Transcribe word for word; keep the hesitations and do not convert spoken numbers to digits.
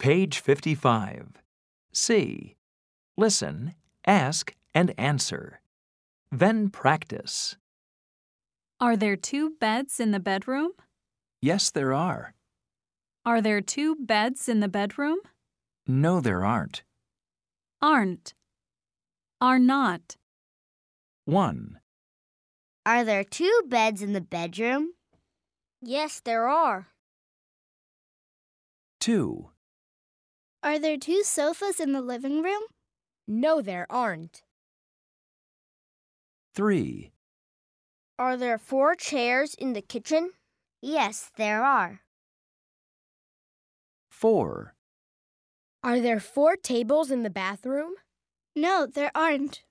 Page fifty-five. C. Listen, ask, and answer. Then practice. Are there two beds in the bedroom? Yes, there are. Are there two beds in the bedroom? No, there aren't. Aren't. Are not. one. Are there two beds in the bedroom? Yes, there are. two. Are there two sofas in the living room? No, there aren't. three. Are there four chairs in the kitchen? Yes, there are. four. Are there four tables in the bathroom? No, there aren't.